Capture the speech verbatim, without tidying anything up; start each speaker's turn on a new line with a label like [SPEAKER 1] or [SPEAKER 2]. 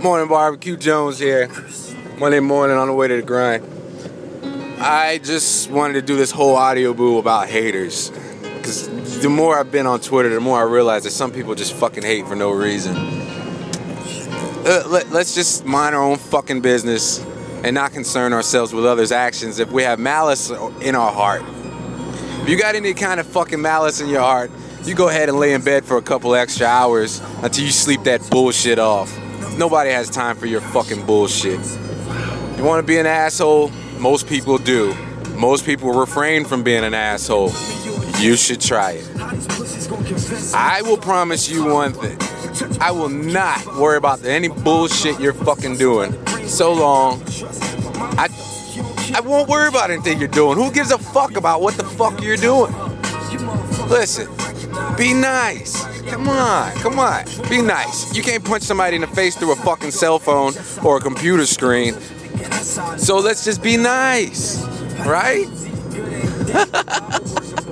[SPEAKER 1] Morning Barbecue Jones here. Monday morning on the way to the grind. I just wanted to do this whole audio boo about haters. Because the more I've been on Twitter, the more I realize that some people just fucking hate for no reason. Uh, let, let's just mind our own fucking business and not concern ourselves with others' actions if we have malice in our heart. If you got any kind of fucking malice in your heart, you go ahead and lay in bed for a couple extra hours until you sleep that bullshit off. Nobody has time for your fucking bullshit. You want to be an asshole? Most people do. Most people refrain from being an asshole. You should try it. I will promise you one thing. I will not worry about any bullshit you're fucking doing. So long. I, I won't worry about anything you're doing. Who gives a fuck about what the fuck you're doing? Listen, be nice. Come on, come on. Be nice. You can't punch somebody in the face through a fucking cell phone or a computer screen. So let's just be nice, right?